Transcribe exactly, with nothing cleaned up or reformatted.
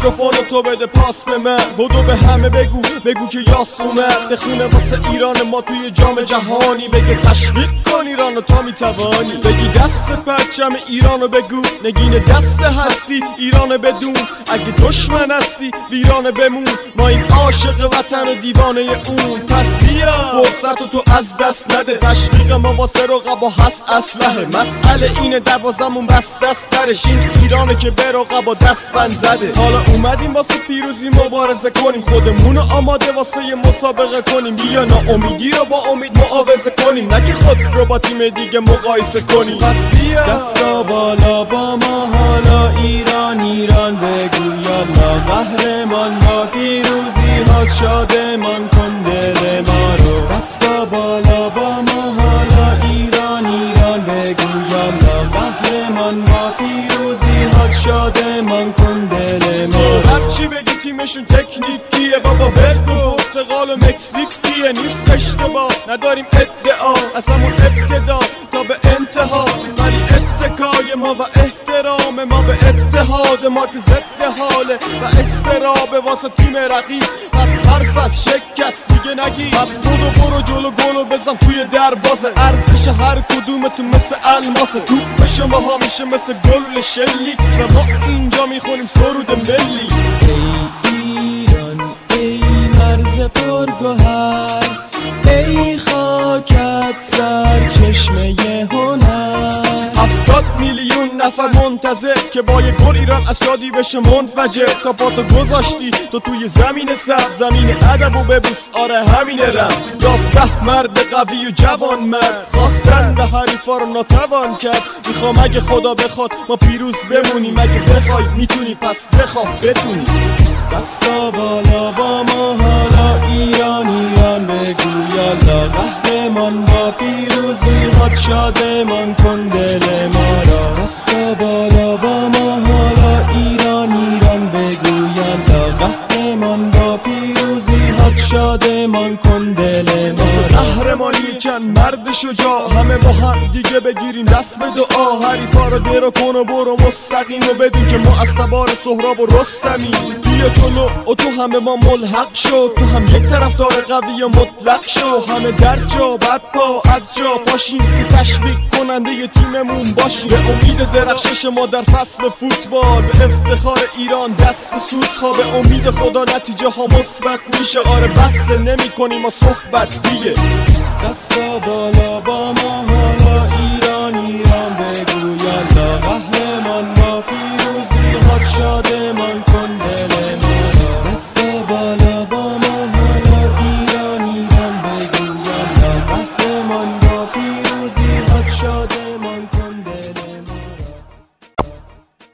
میکروفون تو بده پاس به من، بدو به همه بگو بگو که یاس اومد بخونه واسه ایران ما توی جام جهانی، بگه تشویق کن ایرانو تا میتوانی، بگی دست پرچم ایرانو بگو، نگین دست هستی ایران بدون، اگه دشمن هستی ویران بمون، ما این عاشق وطن و دیوانه اون، پس بیا فرصتو تو از دست نده، تشویق ما واسه رقبا هست اسلحه، مسئله اینه دوازمون بس دست ترش، این ایرانه که به رقبا دست بند زده، حالا اومدیم واسه پیروزی مبارزه کنیم، خودمونو آماده واسه مسابقه کنیم، بیا ناامیدی رو با امید معاوضه کنیم، نه که خود رو با تیم دیگه مقایسه کنیم، پس بیا دستا بالا با ما حالا ایران ایران بگو یالا، قهرمان با پیروزی ها شادمان کن دل ما رو، دستا بالا با ما حالا ایران ایران بگو یالا، قهرمان با پیروزی ها شادمان کن دل ما رو، هرچی بگی تیمشون تکنیکیه بابا ولکو، پرتغال و مکزیکیه نیست اشتباه، نداریم ادعا اصلا ابتدا تا به انتها، ولی اتکای ما و احترام ما به اتحاد ما که ضد حاله و استرابه واسه تیم رقیب، پس حرف از شکست دیگه نگی، پس بودو برو جلو گلو بزن توی دروازه، ارزش هر کدومتون مثل الماسه، توپ شما ها میشه مثل گل شلیک و ما اینجا میخونیم سرود ملی. ای ایران ای مرز پرگوهر، ای خاکت سر چشمه هنر، هفتاد میلیون نفر منتظر که با یه گل ایران از شادی بشه منفجر، تا پاتو گذاشتی تو توی زمین سبز، زمین ادب و ببوس آره همین رمز، یازده مرد قوی و جوان مرد خواستن به حریفا رو ناتوان کرد، میخوام اگه خدا بخواد ما پیروز بمونیم، اگه بخوای میتونی پس بخواه بتونی، دستا بالا با ما حالا ایران ایران بگو یالا، قهرمان با پیروزی هات شادمان کن دل ما را، دستا بالا با ما حالا ایران ایران بگو یالا، قهرمان با پیروزی هات شادمان کن دل ما را، قهرمانی چند مرد شجاع همه با هم دیگه بگیریم دست به دعا، حریفا رو درو کن و برو مستقیم و بدون که ما از تبار سهراب و رستمی، بیا جلو و تو همه ما ملحق شو، تو هم یک طرفدار قوی و مطلق شو، همه در جا برپا از جا پاشیم که تشویق کننده ی تیممون باشیم، به امید درخشش ما در فصل فوتبال، به افتخار ایران دست سود ها، به امید خدا نتیجه ها مثبت میشه، آره بس نمی کنیم ما صحبت دیگه، دستا بالا با